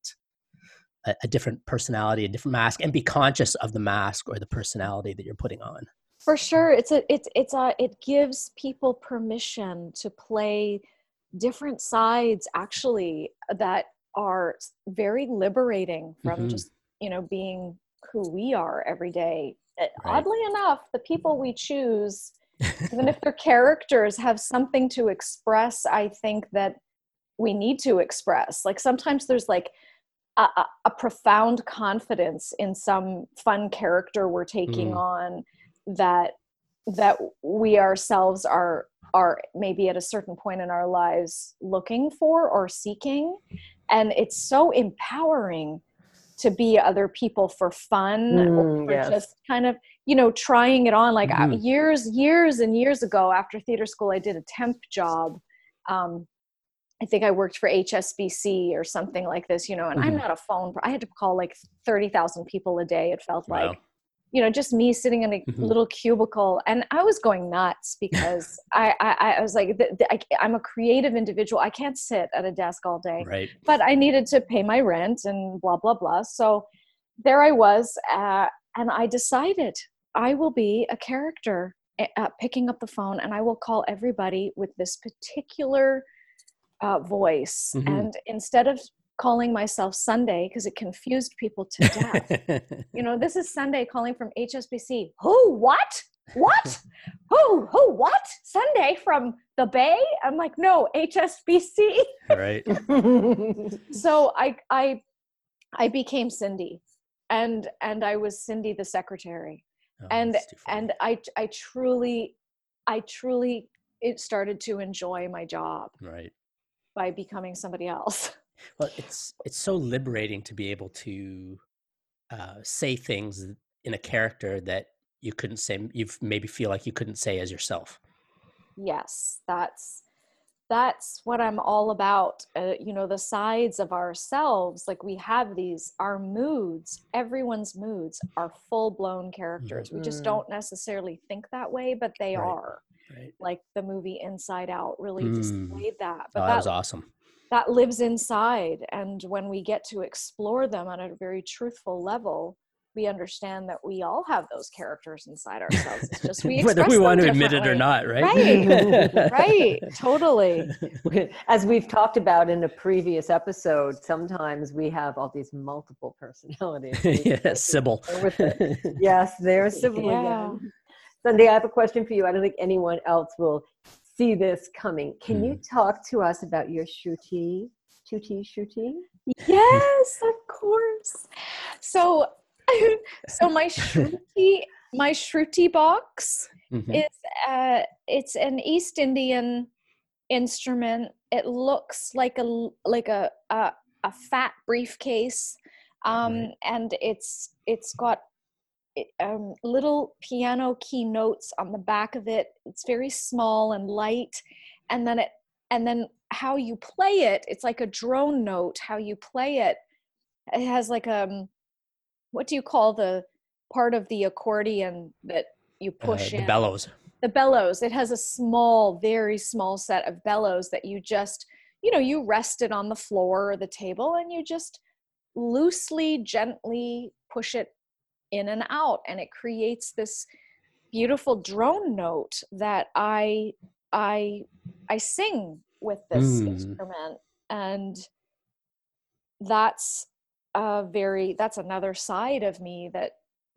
Speaker 2: a, a different personality, a different mask, and be conscious of the mask or the personality that you're putting on.
Speaker 3: For sure. It's a, it's, it's a, it gives people permission to play different sides actually that are very liberating from
Speaker 2: Mhm.
Speaker 3: just, you know, being who we are every day. Uh,
Speaker 2: Right.
Speaker 3: Oddly enough, the people we choose, even if their characters have something to express, I think that we need to express. Like sometimes there's like a, a, a profound confidence in some fun character we're taking
Speaker 2: Mm.
Speaker 3: on that that we ourselves are are maybe at a certain point in our lives looking for or seeking. And it's so empowering to be other people for fun
Speaker 1: Mm,
Speaker 3: or for
Speaker 1: yes.
Speaker 3: just kind of, you know, trying it on. Like
Speaker 2: Mhm.
Speaker 3: uh, years, years and years ago after theater school, I did a temp job. Um, I think I worked for H S B C or something like this, you know, and I'm
Speaker 2: Mhm.
Speaker 3: not a phone, I had to call like thirty thousand people a day. It felt
Speaker 2: Wow.
Speaker 3: like, you know, just me sitting in a
Speaker 2: Mhm.
Speaker 3: little cubicle, and I was going nuts because I, I, I was like, th- th- I, I'm a creative individual. I can't sit at a desk all day,
Speaker 2: Right.
Speaker 3: but I needed to pay my rent and blah, blah, blah. So there I was. Uh, and I decided I will be a character uh, picking up the phone, and I will call everybody with this particular uh, voice.
Speaker 2: Mhm.
Speaker 3: And instead of calling myself Sunday, because it confused people to death, you know, this is Sunday calling from H S B C. Who? What? What? who? Who? What? Sunday from the Bay? I'm like, no, H S B C.
Speaker 2: Right.
Speaker 3: So I, I, I became Cindy, and and I was Cindy the secretary,
Speaker 2: Oh,
Speaker 3: and
Speaker 2: that's too funny.
Speaker 3: and I I truly, I truly it started to enjoy my job
Speaker 2: Right.
Speaker 3: by becoming somebody else.
Speaker 2: Well, it's it's so liberating to be able to uh, say things in a character that you couldn't say. You maybe feel like you couldn't say as yourself.
Speaker 3: Yes, that's that's what I'm all about. Uh, you know, the sides of ourselves, like we have these, our moods, everyone's moods are full blown characters. We just
Speaker 1: Mm.
Speaker 3: don't necessarily think that way, but they
Speaker 2: Right.
Speaker 3: are.
Speaker 2: Right.
Speaker 3: Like the movie Inside Out really
Speaker 2: Mm.
Speaker 3: displayed that.
Speaker 2: Oh,
Speaker 3: But
Speaker 2: that
Speaker 3: that
Speaker 2: was awesome.
Speaker 3: that lives inside, and when we get to explore them on a very truthful level, we understand that we all have those characters inside ourselves. It's just we
Speaker 2: Whether
Speaker 3: express
Speaker 2: we
Speaker 3: them
Speaker 2: want to admit it or
Speaker 3: differently.
Speaker 2: not, right?
Speaker 3: Right, right, totally.
Speaker 1: As we've talked about in a previous episode, sometimes we have all these multiple personalities. We
Speaker 2: Yeah,
Speaker 1: can't
Speaker 2: Sybil.
Speaker 1: deal with it. Yes, there's Sybil
Speaker 3: Yeah.
Speaker 1: again. Sunday, I have a question for you. I don't think anyone else will see this coming. Can you talk to us about your shruti? Shruti, shruti?
Speaker 3: Yes, of course. So, so my shruti, my shruti box
Speaker 2: Mhm.
Speaker 3: is uh, it's an East Indian instrument. It looks like a like a a, a fat briefcase, um,
Speaker 2: Right.
Speaker 3: and it's it's got um, little piano key notes on the back of it. It's very small and light, and then it and then how you play it, it's like a drone note. How you play it, it has like um, what do you call the part of the accordion that you
Speaker 2: Uh,
Speaker 3: push
Speaker 2: the
Speaker 3: in?
Speaker 2: bellows.
Speaker 3: The bellows. It has a small, very small set of bellows that you just, you know, you rest it on the floor or the table, and you just loosely, gently push it in and out, and it creates this beautiful drone note that I I I sing with this
Speaker 2: Mm.
Speaker 3: instrument. And that's a very that's another side of me that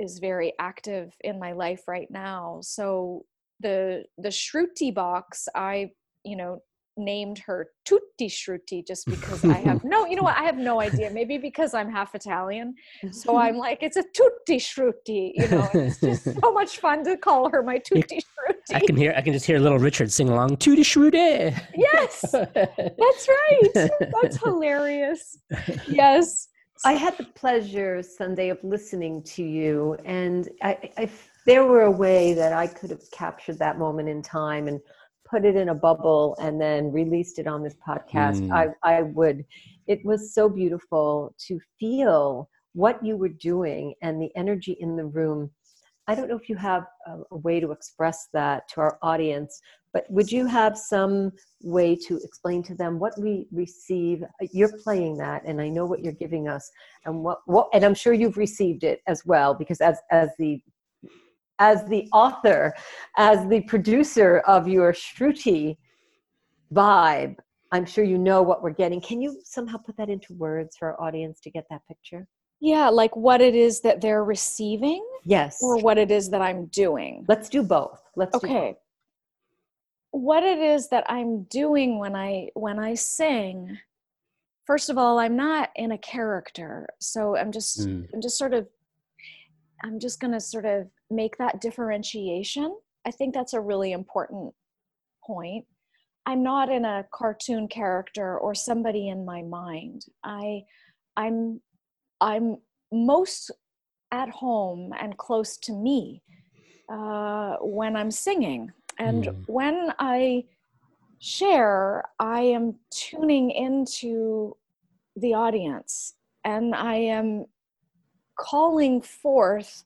Speaker 3: is very active in my life right now. So the the Shruti box, I, you know, named her Tutti Shruti just because I have no, you know what, I have no idea. Maybe because I'm half Italian. So I'm like, it's a Tutti Shruti, you know, and it's just so much fun to call her my Tutti Shruti.
Speaker 2: I can hear, I can just hear little Richard sing along, Tutti Shruti.
Speaker 3: Yes, that's right. That's hilarious. Yes.
Speaker 1: I had the pleasure Sunday of listening to you, and I, if there were a way that I could have captured that moment in time and put it in a bubble and then released it on this podcast,
Speaker 2: Mm.
Speaker 1: I, I would. It was so beautiful to feel what you were doing and the energy in the room. I don't know if you have a, a way to express that to our audience, but would you have some way to explain to them what we receive? You're playing that, and I know what you're giving us, and what, what and I'm sure you've received it as well, because as as the as the author, as the producer of your Shruti vibe, I'm sure you know what we're getting. Can you somehow put that into words for our audience to get that picture?
Speaker 3: Yeah, like what it is that they're receiving?
Speaker 1: Yes.
Speaker 3: Or what it is that I'm doing?
Speaker 1: Let's do both. Let's do
Speaker 3: Okay.
Speaker 1: both.
Speaker 3: What it is that I'm doing when I when I sing, first of all, I'm not in a character. So I'm just
Speaker 2: Mm.
Speaker 3: I'm just sort of I'm just going to sort of make that differentiation. I think that's a really important point. I'm not in a cartoon character or somebody in my mind. I I'm I'm most at home and close to me uh, when I'm singing. And
Speaker 2: Mm.
Speaker 3: when I share, I am tuning into the audience, and I am calling forth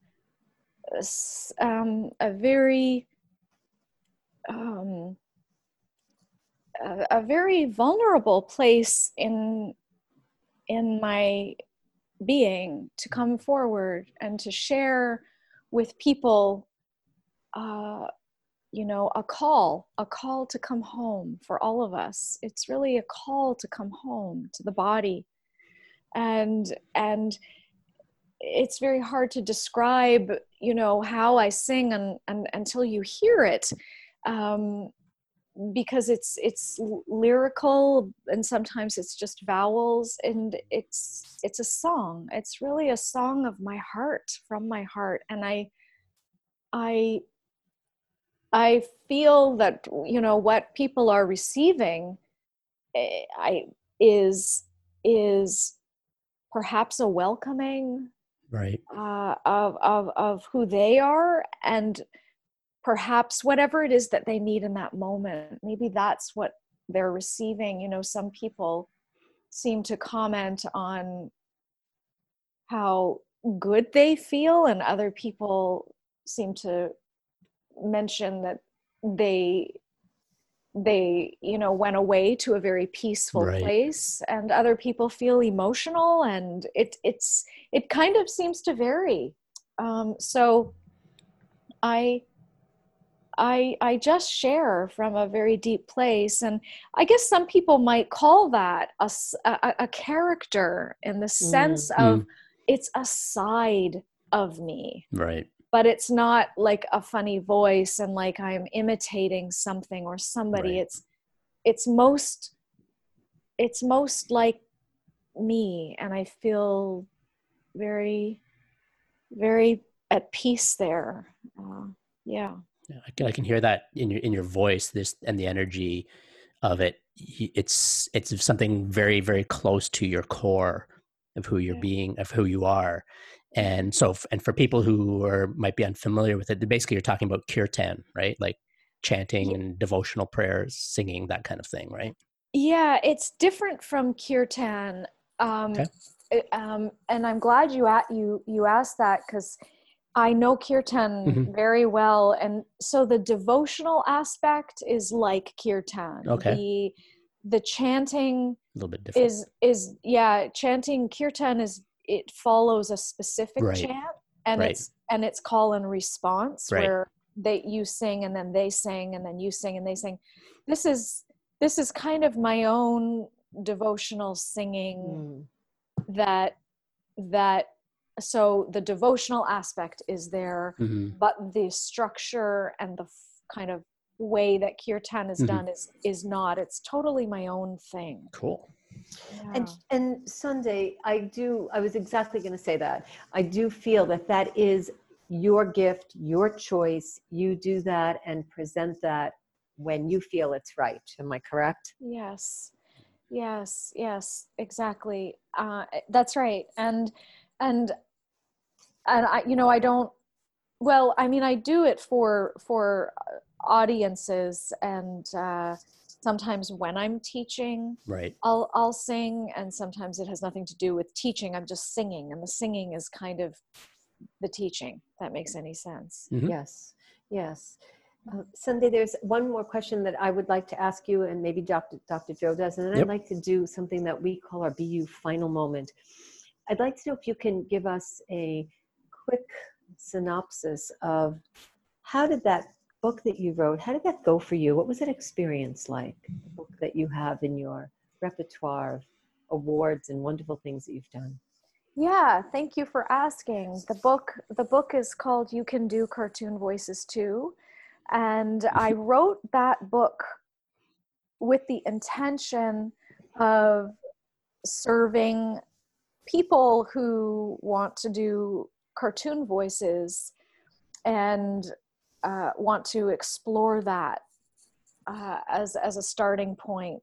Speaker 3: um, a very um, a, a very vulnerable place in in my being to come forward and to share with people, uh, you know, a call, a call to come home for all of us. It's really a call to come home to the body. And, and it's very hard to describe, you know, how I sing and, and until you hear it. Um, because it's it's lyrical, and sometimes it's just vowels, and it's it's a song. It's really a song of my heart, from my heart. And I I I feel that, you know, what people are receiving I is is perhaps a welcoming
Speaker 2: Right.
Speaker 3: uh, of of of who they are, and perhaps whatever it is that they need in that moment. Maybe that's what they're receiving. You know, some people seem to comment on how good they feel, and other people seem to mention that they they you know went away to a very peaceful
Speaker 2: Right.
Speaker 3: place, and other people feel emotional, and it it's it kind of seems to vary. Um, so I I I just share from a very deep place, and I guess some people might call that a, a, a character, in the sense
Speaker 1: Mm.
Speaker 3: of
Speaker 2: Mm.
Speaker 3: it's a side of me,
Speaker 2: Right.
Speaker 3: but it's not like a funny voice and like I'm imitating something or somebody.
Speaker 2: Right.
Speaker 3: It's it's most it's most like me, and I feel very very at peace there. Uh, yeah.
Speaker 2: Yeah, I can, I can hear that in your in your voice, this and the energy of it. Y- It's it's something very, very close to your core of who you're
Speaker 3: Yeah.
Speaker 2: being, of who you are. And so, f- and for people who are might be unfamiliar with it, basically you're talking about kirtan, right? Like chanting
Speaker 3: Ye-
Speaker 2: and devotional prayers, singing, that kind of thing, right?
Speaker 3: Yeah, it's different from kirtan. Um,
Speaker 2: Okay.
Speaker 3: it- um, and I'm glad you at you you asked that, because I know kirtan
Speaker 2: Mhm.
Speaker 3: very well, and so the devotional aspect is like kirtan.
Speaker 2: Okay.
Speaker 3: The the chanting
Speaker 2: A little bit different.
Speaker 3: is is yeah, chanting kirtan is, it follows a specific
Speaker 2: Right.
Speaker 3: chant, and
Speaker 2: Right.
Speaker 3: it's and it's call and response,
Speaker 2: Right.
Speaker 3: where they you sing and then they sing and then you sing and they sing. This is this is kind of my own devotional singing
Speaker 1: Mm.
Speaker 3: that that so the devotional aspect is there,
Speaker 2: Mm-hmm.
Speaker 3: but the structure and the f- kind of way that kirtan is
Speaker 2: Mhm.
Speaker 3: done is is not. It's totally my own thing.
Speaker 2: Cool.
Speaker 1: And
Speaker 3: Yeah.
Speaker 1: and Sunday, I do. I was exactly going to say that. I do feel that that is your gift, your choice. You do that and present that when you feel it's right. Am I correct?
Speaker 3: Yes, yes, yes, exactly. Uh, that's right. And and and I, you know, I don't. Well, I mean, I do it for for uh, audiences, and uh, sometimes when I'm teaching,
Speaker 2: Right.
Speaker 3: I'll I'll sing, and sometimes it has nothing to do with teaching. I'm just singing, and the singing is kind of the teaching. If that makes any sense.
Speaker 2: Mhm.
Speaker 1: Yes, yes. Uh, Sunday, there's one more question that I would like to ask you, and maybe Doctor Doctor Joe does, and then I'd
Speaker 2: Yep.
Speaker 1: like to do something that we call our B U final moment. I'd like to know if you can give us a quick synopsis of how did that book that you wrote, how did that go for you? What was that experience like? The book that you have in your repertoire of awards and wonderful things that you've done.
Speaker 3: Yeah, thank you for asking. The book the book is called You Can Do Cartoon Voices Too, and I wrote that book with the intention of serving people who want to do cartoon voices and uh, want to explore that uh, as as a starting point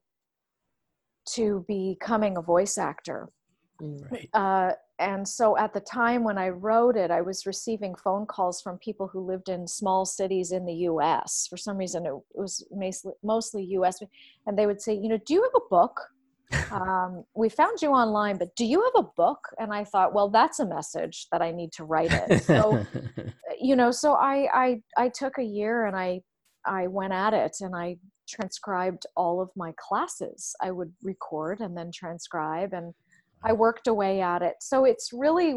Speaker 3: to becoming a voice actor.
Speaker 2: Right.
Speaker 3: Uh, and so at the time when I wrote it, I was receiving phone calls from people who lived in small cities in the U S. For some reason, it was mostly, mostly U S. And they would say, you know, do you have a book? Um, we found you online, but do you have a book? And I thought, well, that's a message that I need to write it. So, you know, so I, I, I took a year and I, I went at it and I transcribed all of my classes. I would record and then transcribe, and I worked away at it. So it's really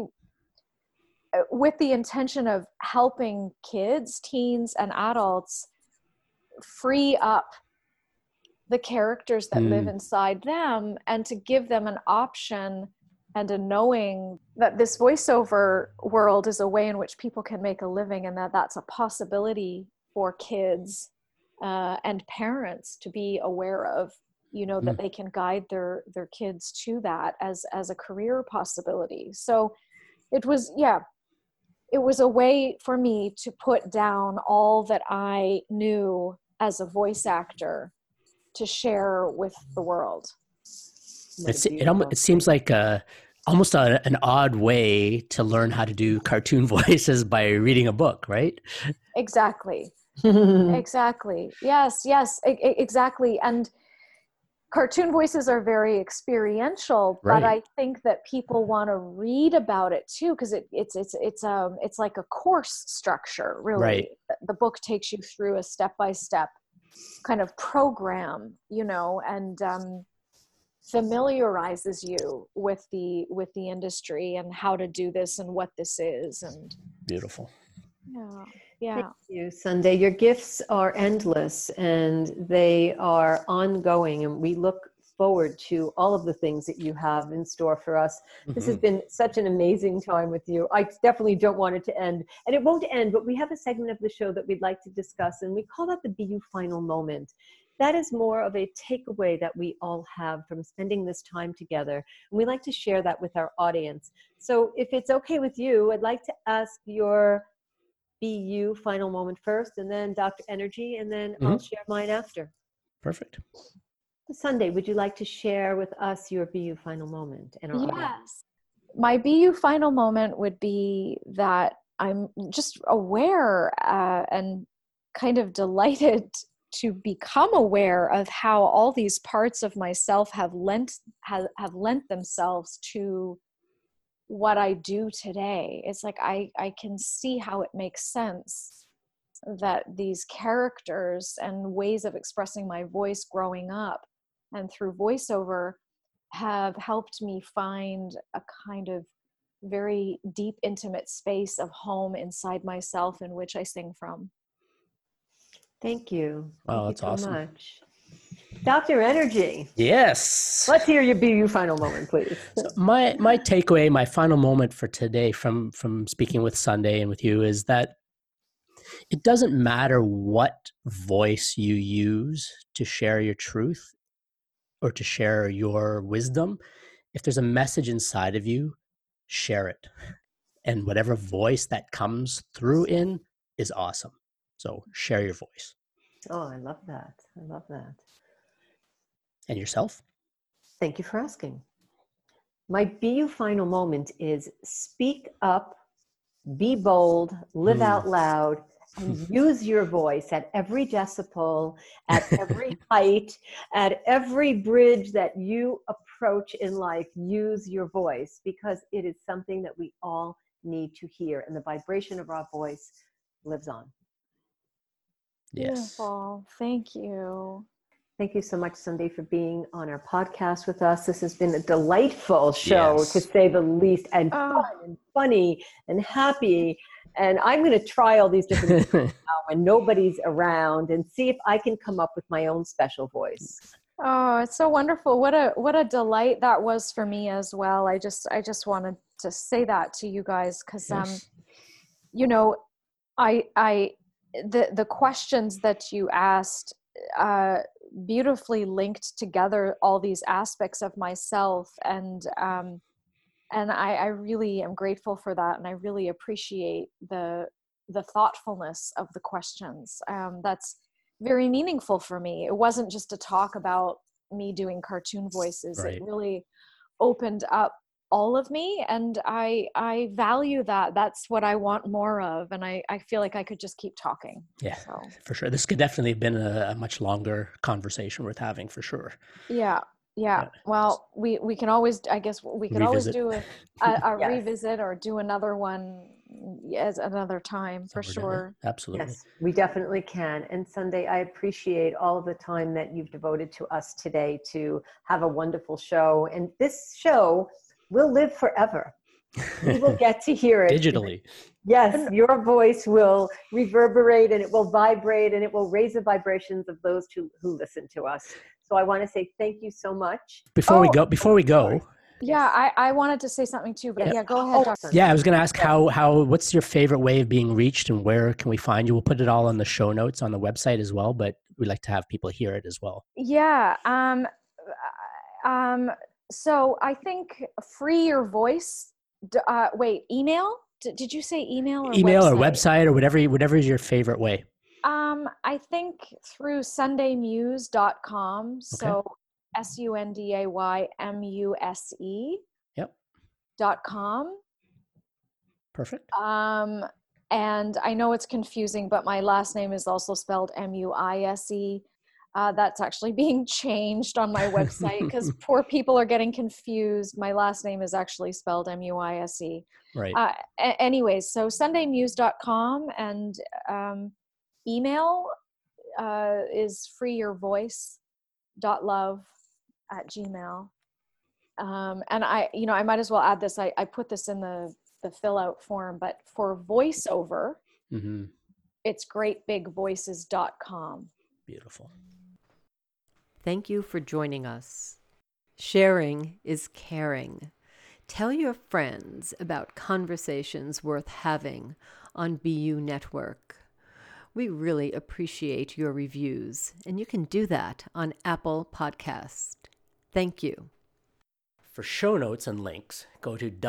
Speaker 3: with the intention of helping kids, teens, and adults free up the characters that
Speaker 2: Mm.
Speaker 3: live inside them and to give them an option and a knowing that this voiceover world is a way in which people can make a living, and that that's a possibility for kids uh, and parents to be aware of, you know, that
Speaker 2: Mm.
Speaker 3: they can guide their their kids to that as as a career possibility. So it was, yeah, it was a way for me to put down all that I knew as a voice actor to share with the world.
Speaker 2: It's, it, almost, it seems like a, almost a, an odd way to learn how to do cartoon voices by reading a book, right?
Speaker 3: Exactly. Exactly. Yes, yes, e- e- exactly. And cartoon voices are very experiential, but
Speaker 2: Right.
Speaker 3: I think that people want to read about it too, because it, it's it's it's um it's like a course structure, really.
Speaker 2: Right.
Speaker 3: The book takes you through a step-by-step kind of program, you know, and um, familiarizes you with the with the industry and how to do this and what this is, and
Speaker 2: Beautiful.
Speaker 3: yeah, yeah.
Speaker 1: Thank you, Sunday. Your gifts are endless and they are ongoing, and we look forward to all of the things that you have in store for us. This has
Speaker 2: Mhm.
Speaker 1: been such an amazing time with you. I definitely don't want it to end, and it won't end, but we have a segment of the show that we'd like to discuss, and we call that the B U Final Moment. That is more of a takeaway that we all have from spending this time together, and we like to share that with our audience. So if it's okay with you, I'd like to ask your B U final moment first, and then Doctor Energy, and then I'll
Speaker 2: Mhm.
Speaker 1: share mine after.
Speaker 2: Perfect.
Speaker 1: Sunday, would you like to share with us your B U final moment and our audience?
Speaker 3: Yes. My B U final moment would be that I'm just aware uh, and kind of delighted to become aware of how all these parts of myself have lent have, have lent themselves to what I do today. It's like I, I can see how it makes sense that these characters and ways of expressing my voice growing up and through voiceover have helped me find a kind of very deep, intimate space of home inside myself in which I sing from.
Speaker 1: Thank you.
Speaker 2: Wow,
Speaker 1: Thank you
Speaker 2: that's
Speaker 1: so
Speaker 2: awesome.
Speaker 1: much. Doctor Energy.
Speaker 2: Yes.
Speaker 1: Let's hear your B U final moment, please.
Speaker 2: So my my takeaway, my final moment for today from from speaking with Sunday and with you is that it doesn't matter what voice you use to share your truth or to share your wisdom. If there's a message inside of you, share it. And whatever voice that comes through in is awesome. So share your voice.
Speaker 1: Oh, I love that. I love that.
Speaker 2: And yourself?
Speaker 1: Thank you for asking. My B U final moment is speak up, be bold, live mm. out loud, and use your voice at every decibel, at every height, at every bridge that you approach in life. Use your voice, because it is something that we all need to hear, and the vibration of our voice lives on.
Speaker 2: Yes.
Speaker 3: Beautiful. Thank you.
Speaker 1: Thank you so much, Sunday, for being on our podcast with us. This has been a delightful show, yes. to say the least, and oh. fun and funny and happy. And I'm going to try all these different things now when nobody's around and see if I can come up with my own special voice.
Speaker 3: Oh, it's so wonderful. What a what a delight that was for me as well. I just I just wanted to say that to you guys, because um
Speaker 2: yes.
Speaker 3: you know, I I the the questions that you asked uh beautifully linked together all these aspects of myself, and um and I, I really am grateful for that, and I really appreciate the the thoughtfulness of the questions. Um, that's very meaningful for me. It wasn't just a talk about me doing cartoon voices.
Speaker 2: Right.
Speaker 3: It really opened up all of me, and I I value that. That's what I want more of, and I, I feel like I could just keep talking.
Speaker 2: Yeah,
Speaker 3: so.
Speaker 2: For sure. This could definitely have been a, a much longer conversation worth having, for sure.
Speaker 3: Yeah. Yeah. yeah. Well, we, we can always, I guess we could revisit. always do a, a, a yes. revisit or do another one as another time, for
Speaker 2: Somewhere
Speaker 3: sure.
Speaker 2: Absolutely.
Speaker 1: Yes, we definitely can. And Sunday, I appreciate all of the time that you've devoted to us today to have a wonderful show. And this show will live forever. We will get to hear it.
Speaker 2: Digitally.
Speaker 1: Yes, your voice will reverberate, and it will vibrate, and it will raise the vibrations of those who, who listen to us. So I want to say thank you so much.
Speaker 2: Before
Speaker 3: oh,
Speaker 2: we go, before we go.
Speaker 3: Yeah, I, I wanted to say something too, but yeah, yeah go ahead.
Speaker 1: Oh,
Speaker 2: yeah, I was going to ask how, how, what's your favorite way of being reached, and where can we find you? We'll put it all on the show notes on the website as well, but we'd like to have people hear it as well.
Speaker 3: Yeah. Um, um, so I think Free Your Voice, uh, wait, email? D- did you say email or
Speaker 2: email
Speaker 3: website?
Speaker 2: or website or whatever, whatever is your favorite way?
Speaker 3: Um, I think through sunday muse dot com. Okay. So S U N D A Y M U S E
Speaker 2: Yep.
Speaker 3: dot com.
Speaker 2: Perfect.
Speaker 3: Um, and I know it's confusing, but my last name is also spelled M U I S E. Uh, that's actually being changed on my website because poor people are getting confused. My last name is actually spelled M U I S E.
Speaker 2: Right.
Speaker 3: Uh, a- anyways, so sunday muse dot com, and um, email uh, is freeyourvoice dot love at gmail. Um, and I, you know, I might as well add this. I, I put this in the, the fill out form, but for voiceover,
Speaker 2: mm-hmm.
Speaker 3: it's great big voices dot com.
Speaker 2: Beautiful.
Speaker 1: Thank you for joining us. Sharing is caring. Tell your friends about conversations worth having on B U Network. We really appreciate your reviews, and you can do that on Apple Podcast. Thank you.
Speaker 2: For show notes and links, go to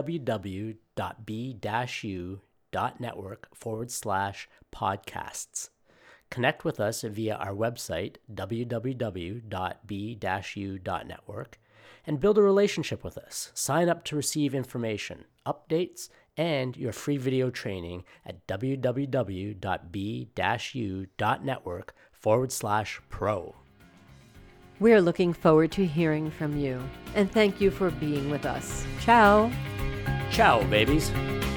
Speaker 2: www.b-u.network forward slash podcasts. Connect with us via our website, w w w dot b dash u dot network, and build a relationship with us. Sign up to receive information, updates, and your free video training at w w w dot b dash u dot network forward slash pro.
Speaker 1: We're looking forward to hearing from you, and thank you for being with us. Ciao.
Speaker 2: Ciao, babies.